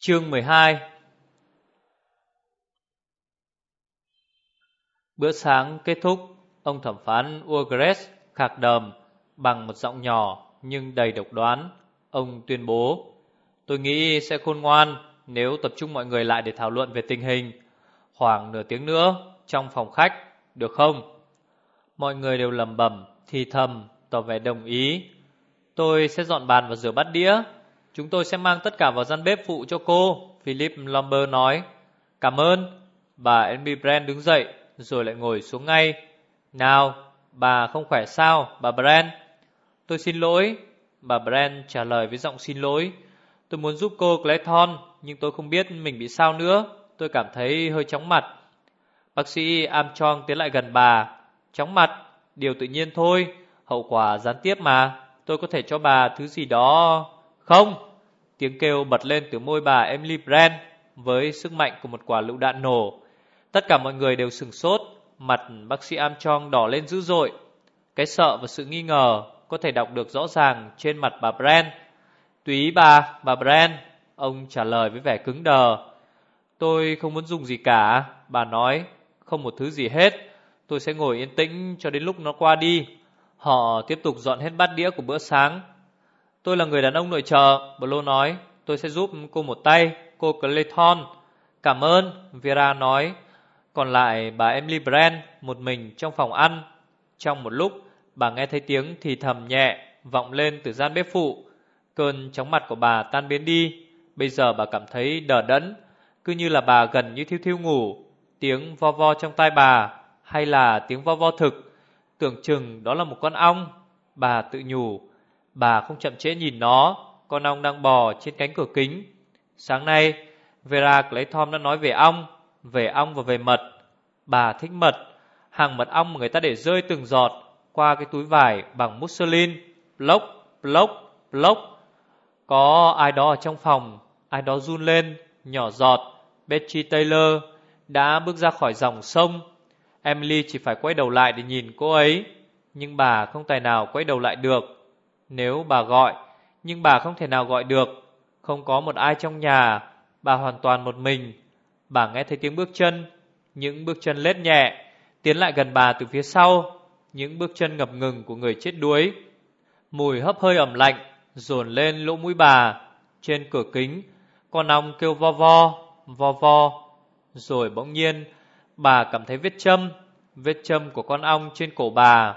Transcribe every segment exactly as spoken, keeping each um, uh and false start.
Chương mười hai. Bữa sáng kết thúc, ông thẩm phán Urgres khạc đờm bằng một giọng nhỏ nhưng đầy độc đoán. Ông tuyên bố: Tôi nghĩ sẽ khôn ngoan nếu tập trung mọi người lại để thảo luận về tình hình. Khoảng nửa tiếng nữa trong phòng khách, được không? Mọi người đều lẩm bẩm thì thầm tỏ vẻ đồng ý. Tôi sẽ dọn bàn và rửa bát đĩa. Chúng tôi sẽ mang tất cả vào gian bếp phụ cho cô, Philip Lambert nói. Cảm ơn. Bà Emily Brand đứng dậy rồi lại ngồi xuống ngay. Nào, bà không khỏe sao, bà Brand? Tôi xin lỗi. Bà Brand trả lời với giọng xin lỗi. Tôi muốn giúp cô Clayton, nhưng tôi không biết mình bị sao nữa. Tôi cảm thấy hơi chóng mặt. Bác sĩ Armstrong tiến lại gần bà. Chóng mặt, điều tự nhiên thôi. Hậu quả gián tiếp mà. Tôi có thể cho bà thứ gì đó. Không. Tiếng kêu bật lên từ môi bà Emily Brand với sức mạnh của một quả lựu đạn nổ. Tất cả mọi người đều sửng sốt. Mặt bác sĩ Armstrong đỏ lên dữ dội. Cái sợ và sự nghi ngờ có thể đọc được rõ ràng trên mặt bà Brand. Tùy ý bà, bà Brand. Ông trả lời với vẻ cứng đờ. Tôi không muốn dùng gì cả. Bà nói. Không một thứ gì hết. Tôi sẽ ngồi yên tĩnh cho đến lúc nó qua đi. Họ tiếp tục dọn hết bát đĩa của bữa sáng. Tôi là người đàn ông nội trợ, Blo nói. Tôi sẽ giúp cô một tay, cô Clayton. Cảm ơn, Vera nói. Còn lại bà Emily Brand một mình trong phòng ăn. Trong một lúc, bà nghe thấy tiếng thì thầm nhẹ vọng lên từ gian bếp phụ. Cơn chóng mặt của bà tan biến đi. Bây giờ bà cảm thấy đờ đẫn, cứ như là bà gần như thiêu thiêu ngủ. Tiếng vo vo trong tai bà, hay là tiếng vo vo thực. Tưởng chừng đó là một con ong. Bà tự nhủ. Bà không chậm trễ nhìn nó. Con ong đang bò trên cánh cửa kính. Sáng nay Vera Clayton đã nói về ong, về ong và về mật. Bà thích mật. Hàng mật ong mà người ta để rơi từng giọt qua cái túi vải bằng muslin. Plốc, plốc, plốc. Có ai đó ở trong phòng. Ai đó run lên, nhỏ giọt. Betty Taylor đã bước ra khỏi dòng sông. Emily chỉ phải quay đầu lại để nhìn cô ấy. Nhưng bà không tài nào quay đầu lại được. Nếu bà gọi, nhưng bà không thể nào gọi được. Không có một ai trong nhà. Bà hoàn toàn một mình. Bà nghe thấy tiếng bước chân. Những bước chân lết nhẹ tiến lại gần bà từ phía sau. Những bước chân ngập ngừng của người chết đuối. Mùi hấp hơi ẩm lạnh dồn lên lỗ mũi bà. Trên cửa kính, con ong kêu vo vo, vo vo. Rồi bỗng nhiên bà cảm thấy vết châm. Vết châm của con ong trên cổ bà.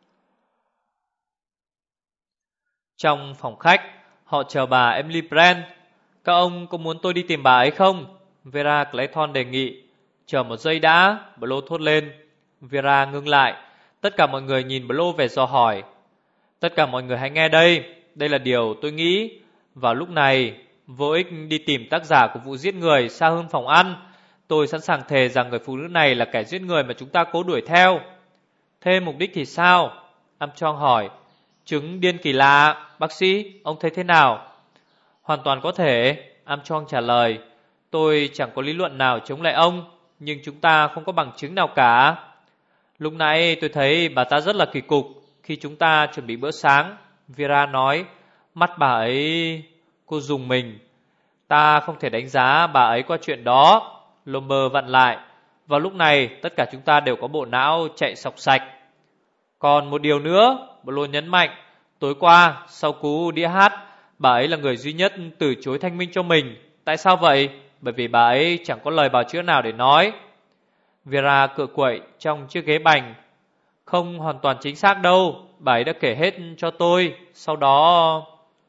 Trong phòng khách, họ chờ bà Emily Brand. Các ông có muốn tôi đi tìm bà ấy không? Vera Clayton đề nghị. Chờ một giây đã, Blo thốt lên. Vera ngưng lại. Tất cả mọi người nhìn Blo về dò hỏi. Tất cả mọi người hãy nghe đây. Đây là điều tôi nghĩ. Vào lúc này, vô ích đi tìm tác giả của vụ giết người xa hơn phòng ăn. Tôi sẵn sàng thề rằng người phụ nữ này là kẻ giết người mà chúng ta cố đuổi theo. Thế mục đích thì sao? Armstrong hỏi. Chứng điên kỳ lạ. Bác sĩ, ông thấy thế nào? Hoàn toàn có thể, Armstrong trả lời. Tôi chẳng có lý luận nào chống lại ông, nhưng chúng ta không có bằng chứng nào cả. Lúc nãy tôi thấy bà ta rất là kỳ cục khi chúng ta chuẩn bị bữa sáng. Vera nói. Mắt bà ấy... Cô dùng mình. Ta không thể đánh giá bà ấy qua chuyện đó. Lomber vặn lại. Vào lúc này tất cả chúng ta đều có bộ não chạy sọc sạch. Còn một điều nữa, Blo nhấn mạnh. Tối qua sau cú đĩa hát, bà ấy là người duy nhất từ chối thanh minh cho mình. Tại sao vậy? Bởi vì bà ấy chẳng có lời bào chữa nào để nói. Vera cựa quậy trong chiếc ghế bành. Không hoàn toàn chính xác đâu. Bà ấy đã kể hết cho tôi. Sau đó...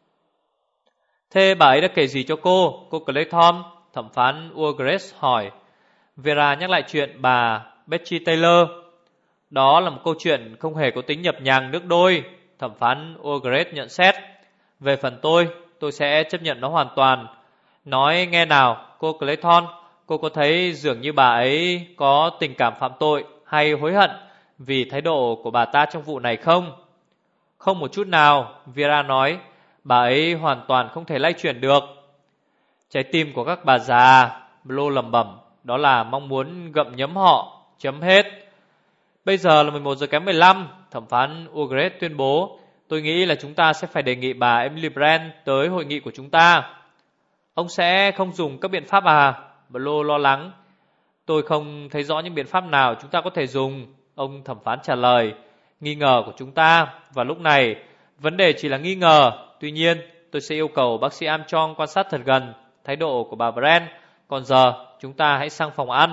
Thế bà ấy đã kể gì cho cô? Cô Clayton? Thẩm phán Urgres hỏi. Vera nhắc lại chuyện bà Betty Taylor. Đó là một câu chuyện không hề có tính nhập nhằng nước đôi. Thẩm phán Urgres nhận xét. Về phần tôi, tôi sẽ chấp nhận nó hoàn toàn. Nói nghe nào, cô Clayton, cô có thấy dường như bà ấy có tình cảm phạm tội hay hối hận vì thái độ của bà ta trong vụ này không? Không một chút nào, Vera nói. Bà ấy hoàn toàn không thể lay chuyển được. Trái tim của các bà già, Blo lẩm bẩm, đó là mong muốn gặm nhấm họ. Chấm hết. Bây giờ là mười một giờ kém mười lăm. Thẩm phán Urgres tuyên bố. Tôi nghĩ là chúng ta sẽ phải đề nghị bà Emily Brand tới hội nghị của chúng ta. Ông sẽ không dùng các biện pháp à? Blue lo lắng. Tôi không thấy rõ những biện pháp nào chúng ta có thể dùng, ông thẩm phán trả lời. Nghi ngờ của chúng ta và lúc này vấn đề chỉ là nghi ngờ. Tuy nhiên tôi sẽ yêu cầu bác sĩ Armstrong quan sát thật gần thái độ của bà Brand. Còn giờ chúng ta hãy sang phòng ăn.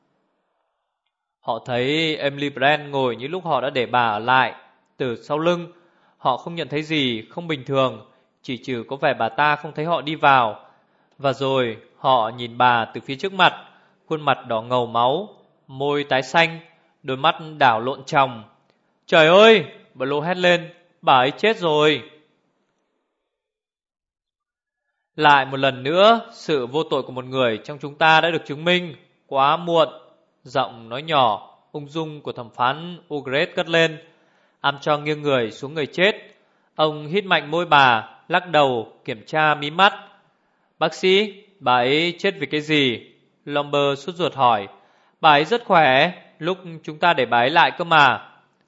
Họ thấy Emily Brand ngồi như lúc họ đã để bà ở lại. Từ sau lưng họ không nhận thấy gì không bình thường, chỉ trừ có vẻ bà ta không thấy họ đi vào. Và rồi họ nhìn bà từ phía trước mặt, khuôn mặt đỏ ngầu máu, môi tái xanh, đôi mắt đảo lộn tròng. Trời ơi! Blue hét lên, bà ấy chết rồi. Lại một lần nữa, sự vô tội của một người trong chúng ta đã được chứng minh. Quá muộn. Giọng nói nhỏ, ung dung của thẩm phán Ugret cất lên. Armstrong nghiêng người xuống người chết. Ông hít mạnh môi bà, lắc đầu, kiểm tra mí mắt. Bác sĩ, bà ấy chết vì cái gì? Lomber sốt ruột hỏi. Bà ấy rất khỏe, lúc chúng ta để bà ấy lại cơ mà.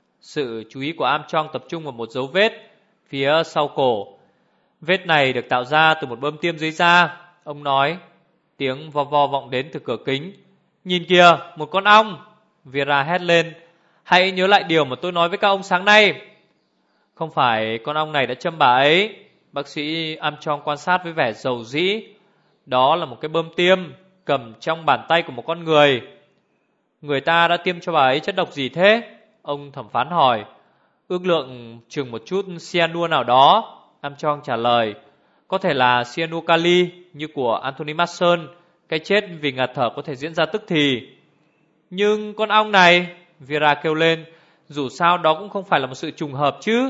Sự chú ý của Armstrong tập trung vào một dấu vết phía sau cổ. Vết này được tạo ra từ một bơm tiêm dưới da. Ông nói. Tiếng vo vo vọng đến từ cửa kính. Nhìn kìa, một con ong. Vera hét lên. Hãy nhớ lại điều mà tôi nói với các ông sáng nay. Không phải con ong này đã châm bà ấy. Bác sĩ Armstrong quan sát với vẻ dầu dĩ. Đó là một cái bơm tiêm cầm trong bàn tay của một con người. Người ta đã tiêm cho bà ấy chất độc gì thế? Ông thẩm phán hỏi. Ước lượng chừng một chút cyanua nào đó. Armstrong trả lời. Có thể là cyanua kali như của Anthony Mason. Cái chết vì ngạt thở có thể diễn ra tức thì. Nhưng con ong này, Vera kêu lên, dù sao đó cũng không phải là một sự trùng hợp chứ.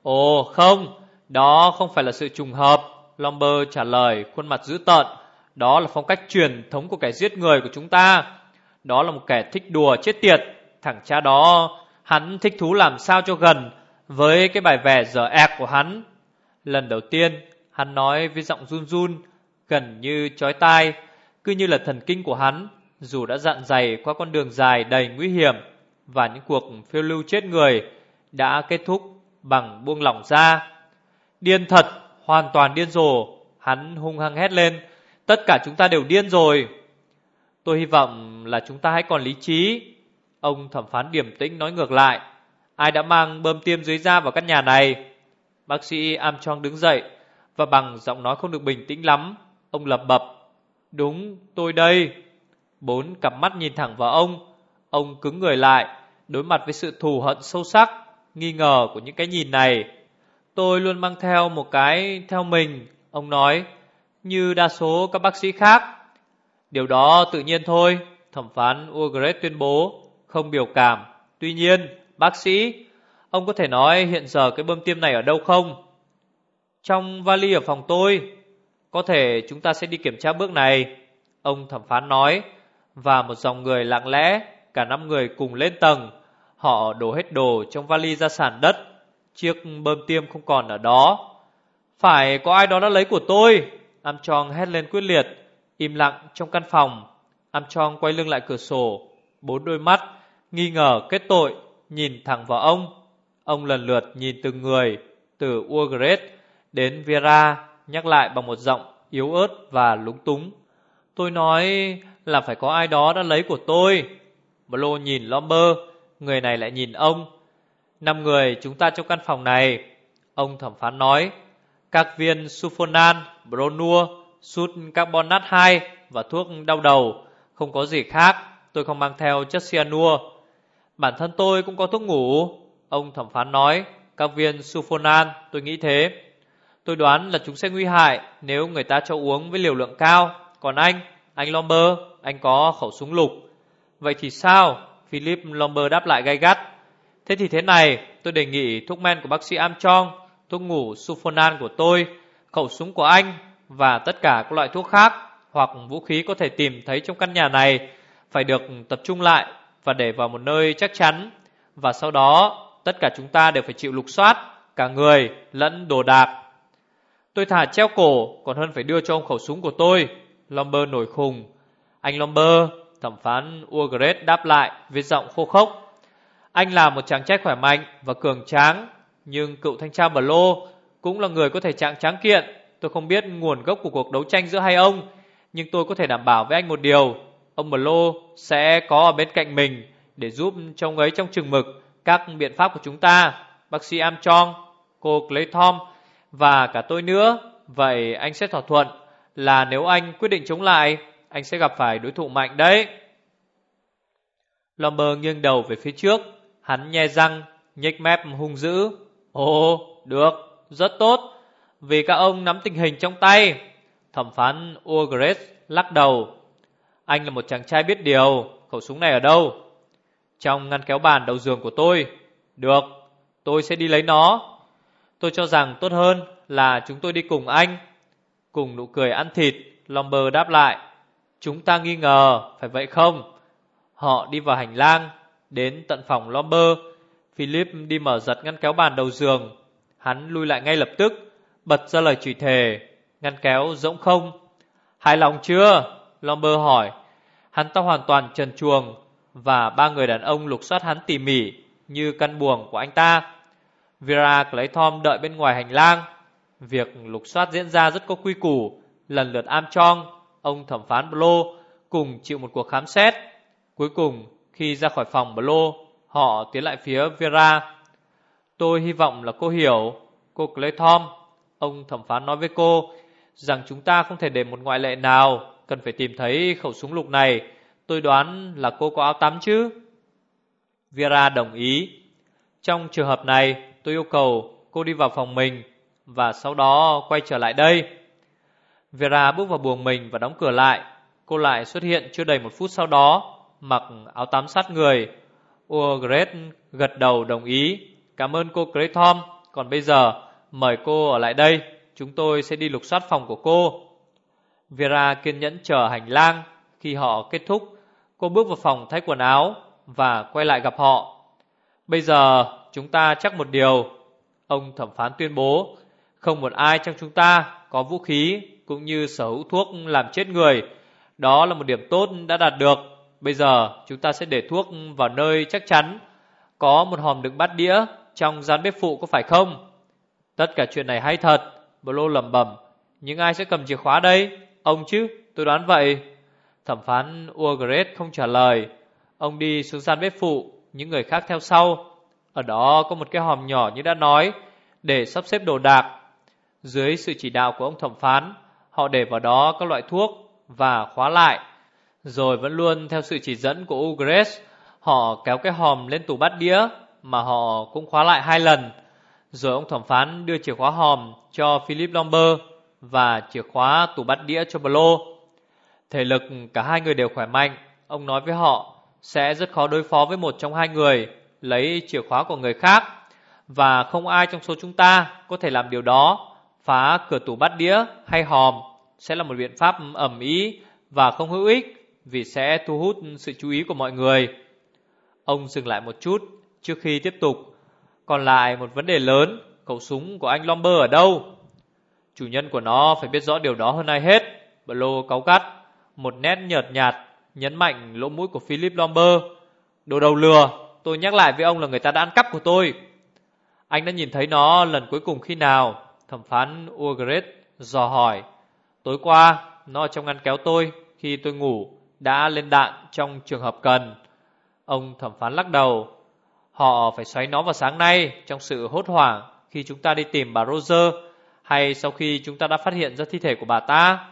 Ồ không, đó không phải là sự trùng hợp, Lomber trả lời, khuôn mặt dữ tợn. Đó là phong cách truyền thống của kẻ giết người của chúng ta. Đó là một kẻ thích đùa chết tiệt. Thằng cha đó, hắn thích thú làm sao cho gần với cái bài vẽ dở ẹc của hắn. Lần đầu tiên, hắn nói với giọng run run, gần như chói tai, cứ như là thần kinh của hắn, dù đã dặn dày qua con đường dài đầy nguy hiểm và những cuộc phiêu lưu chết người, đã kết thúc bằng buông lỏng ra. Điên thật, hoàn toàn điên rồ, hắn hung hăng hét lên, tất cả chúng ta đều điên rồi. Tôi hy vọng là chúng ta hãy còn lý trí. Ông thẩm phán điềm tĩnh nói ngược lại. Ai đã mang bơm tiêm dưới da vào căn nhà này? Bác sĩ Armstrong đứng dậy và bằng giọng nói không được bình tĩnh lắm, ông lẩm bẩm. Đúng, tôi đây. Bốn cặp mắt nhìn thẳng vào ông. Ông cứng người lại, đối mặt với sự thù hận sâu sắc, nghi ngờ của những cái nhìn này. Tôi luôn mang theo một cái theo mình, ông nói, như đa số các bác sĩ khác. Điều đó tự nhiên thôi, thẩm phán Ugret tuyên bố, không biểu cảm. Tuy nhiên, bác sĩ, ông có thể nói hiện giờ cái bơm tiêm này ở đâu không? Trong vali ở phòng tôi. Có thể chúng ta sẽ đi kiểm tra bước này, ông thẩm phán nói. Và một dòng người lặng lẽ, cả năm người cùng lên tầng. Họ đổ hết đồ trong vali ra sàn đất. Chiếc bơm tiêm không còn ở đó. Phải có ai đó đã lấy của tôi, Armstrong hét lên quyết liệt. Im lặng trong căn phòng. Armstrong quay lưng lại cửa sổ. Bốn đôi mắt nghi ngờ kết tội nhìn thẳng vào ông. Ông lần lượt nhìn từng người, từ Ugret đến Vera, nhắc lại bằng một giọng yếu ớt và lúng túng. Tôi nói là phải có ai đó đã lấy của tôi. Blue nhìn Lomber, người này lại nhìn ông. Năm người chúng ta trong căn phòng này, ông thẩm phán nói. Các viên Sulfonan, Bronua, sút carbonat hai và thuốc đau đầu. Không có gì khác, tôi không mang theo chất cyanua. Bản thân tôi cũng có thuốc ngủ, ông thẩm phán nói. Các viên Sulfonan, tôi nghĩ thế. Tôi đoán là chúng sẽ nguy hại nếu người ta cho uống với liều lượng cao. Còn anh, anh Lomber, anh có khẩu súng lục. Vậy thì sao? Philip Lomber đáp lại gay gắt. Thế thì thế này, tôi đề nghị thuốc men của bác sĩ Armstrong, thuốc ngủ Sulfonan của tôi, khẩu súng của anh và tất cả các loại thuốc khác hoặc vũ khí có thể tìm thấy trong căn nhà này phải được tập trung lại và để vào một nơi chắc chắn. Và sau đó, tất cả chúng ta đều phải chịu lục soát, cả người lẫn đồ đạc. Tôi thà treo cổ còn hơn phải đưa cho ông khẩu súng của tôi, Lomber nổi khùng. Anh Lomber, thẩm phán Ugret đáp lại với giọng khô khốc. Anh là một chàng trai khỏe mạnh và cường tráng, nhưng cựu thanh tra Blow cũng là người có thể trạng tráng kiện. Tôi không biết nguồn gốc của cuộc đấu tranh giữa hai ông, nhưng tôi có thể đảm bảo với anh một điều: ông Blow sẽ có ở bên cạnh mình để giúp cho ông ấy trong chừng mực các biện pháp của chúng ta. Bác sĩ Armstrong, cô Clayton và cả tôi nữa. Vậy anh sẽ thỏa thuận là nếu anh quyết định chống lại, anh sẽ gặp phải đối thủ mạnh đấy. Lomber nghiêng đầu về phía trước. Hắn nhe răng, nhếch mép hung dữ. Ồ, được, rất tốt, vì các ông nắm tình hình trong tay. Thẩm phán Urgres lắc đầu. Anh là một chàng trai biết điều. Khẩu súng này ở đâu? Trong ngăn kéo bàn đầu giường của tôi. Được, tôi sẽ đi lấy nó. Tôi cho rằng tốt hơn là chúng tôi đi cùng anh. Cùng nụ cười ăn thịt, Lomber đáp lại. Chúng ta nghi ngờ, phải vậy không? Họ đi vào hành lang, đến tận phòng Lomber. Philip đi mở giật ngăn kéo bàn đầu giường. Hắn lui lại ngay lập tức, bật ra lời chửi thề. Ngăn kéo rỗng không. Hài lòng chưa? Lomber hỏi. Hắn ta hoàn toàn trần truồng, và ba người đàn ông lục soát hắn tỉ mỉ như căn buồng của anh ta. Vera Clayton đợi bên ngoài hành lang. Việc lục soát diễn ra rất có quy củ. Lần lượt Armstrong, ông thẩm phán Blow cùng chịu một cuộc khám xét. Cuối cùng, khi ra khỏi phòng Blow, họ tiến lại phía Vera. Tôi hy vọng là cô hiểu, cô Clayton, ông thẩm phán nói với cô, rằng chúng ta không thể để một ngoại lệ nào. Cần phải tìm thấy khẩu súng lục này. Tôi đoán là cô có áo tắm chứ? Vera đồng ý. Trong trường hợp này, tôi yêu cầu cô đi vào phòng mình và sau đó quay trở lại đây. Vera bước vào buồng mình và đóng cửa lại. Cô lại xuất hiện chưa đầy một phút sau đó, mặc áo tắm sát người. Urgres gật đầu đồng ý. Cảm ơn cô Clayton. Còn bây giờ, mời cô ở lại đây. Chúng tôi sẽ đi lục soát phòng của cô. Vera kiên nhẫn chờ hành lang. Khi họ kết thúc, cô bước vào phòng thay quần áo và quay lại gặp họ. Bây giờ chúng ta chắc một điều, ông thẩm phán tuyên bố. Không một ai trong chúng ta có vũ khí cũng như sở hữu thuốc làm chết người. Đó là một điểm tốt đã đạt được. Bây giờ chúng ta sẽ để thuốc vào nơi chắc chắn. Có một hòm đựng bát đĩa trong gian bếp phụ, có phải không? Tất cả chuyện này hay thật, Blow lẩm bẩm. Nhưng ai sẽ cầm chìa khóa đây? Ông chứ, tôi đoán vậy. Thẩm phán Urgres không trả lời. Ông đi xuống gian bếp phụ, những người khác theo sau. Ở đó có một cái hòm nhỏ như đã nói, để sắp xếp đồ đạc. Dưới sự chỉ đạo của ông thẩm phán, họ để vào đó các loại thuốc và khóa lại. Rồi vẫn luôn theo sự chỉ dẫn của Urgres, họ kéo cái hòm lên tủ bát đĩa mà họ cũng khóa lại hai lần. Rồi ông thẩm phán đưa chìa khóa hòm cho Philip Lomber và chìa khóa tủ bát đĩa cho Blow. Thể lực cả hai người đều khỏe mạnh. Ông nói với họ sẽ rất khó đối phó với một trong hai người lấy chìa khóa của người khác, và không ai trong số chúng ta có thể làm điều đó. Phá cửa tủ bát đĩa hay hòm sẽ là một biện pháp ầm ĩ và không hữu ích, vì sẽ thu hút sự chú ý của mọi người. Ông dừng lại một chút trước khi tiếp tục. Còn lại một vấn đề lớn, khẩu súng của anh Lomber ở đâu? Chủ nhân của nó phải biết rõ điều đó hơn ai hết, Blow cáu gắt, một nét nhợt nhạt nhấn mạnh lỗ mũi của Philip Lomber. Đồ đầu lừa, tôi nhắc lại với ông là người ta đã ăn cắp của tôi. Anh đã nhìn thấy nó lần cuối cùng khi nào? Thẩm phán Urgres dò hỏi. Tối qua, nó ở trong ngăn kéo tôi khi tôi ngủ, đã lên đạn trong trường hợp cần. Ông thẩm phán lắc đầu. Họ phải xoáy nó vào sáng nay trong sự hốt hoảng khi chúng ta đi tìm bà Roger, hay sau khi chúng ta đã phát hiện ra thi thể của bà ta?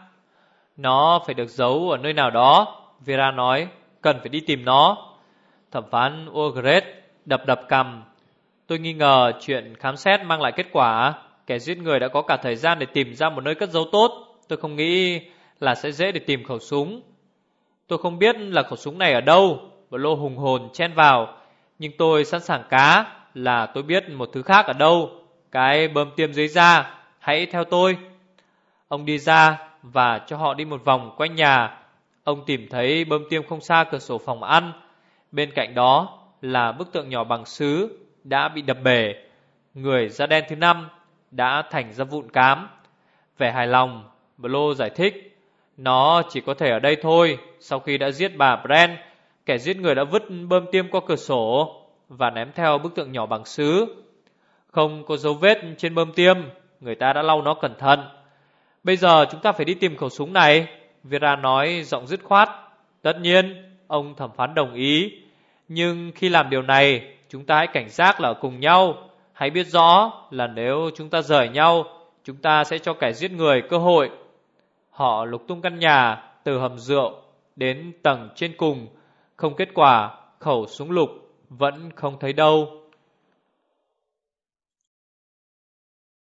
Nó phải được giấu ở nơi nào đó, Vera nói. Cần phải đi tìm nó. Thẩm phán Urgres đập đập cằm. Tôi nghi ngờ chuyện khám xét mang lại kết quả. Kẻ giết người đã có cả thời gian để tìm ra một nơi cất giấu tốt. Tôi không nghĩ là sẽ dễ để tìm khẩu súng. Tôi không biết là khẩu súng này ở đâu, Blow hùng hồn chen vào. Nhưng tôi sẵn sàng cá là tôi biết một thứ khác ở đâu. Cái bơm tiêm dưới da. Hãy theo tôi. Ông đi ra và cho họ đi một vòng quanh nhà. Ông tìm thấy bơm tiêm không xa cửa sổ phòng ăn. Bên cạnh đó là bức tượng nhỏ bằng sứ đã bị đập bể. Người da đen thứ năm đã thành ra vụn cám. Vẻ hài lòng, Blow giải thích. Nó chỉ có thể ở đây thôi. Sau khi đã giết bà Brand, kẻ giết người đã vứt bơm tiêm qua cửa sổ và ném theo bức tượng nhỏ bằng sứ. Không có dấu vết trên bơm tiêm. Người ta đã lau nó cẩn thận. Bây giờ chúng ta phải đi tìm khẩu súng này, Vera nói giọng dứt khoát. Tất nhiên, ông thẩm phán đồng ý. Nhưng khi làm điều này, chúng ta hãy cảnh giác là ở cùng nhau. Hãy biết rõ là nếu chúng ta rời nhau, chúng ta sẽ cho kẻ giết người cơ hội. Họ lục tung căn nhà từ hầm rượu đến tầng trên cùng. Không kết quả, khẩu súng lục vẫn không thấy đâu.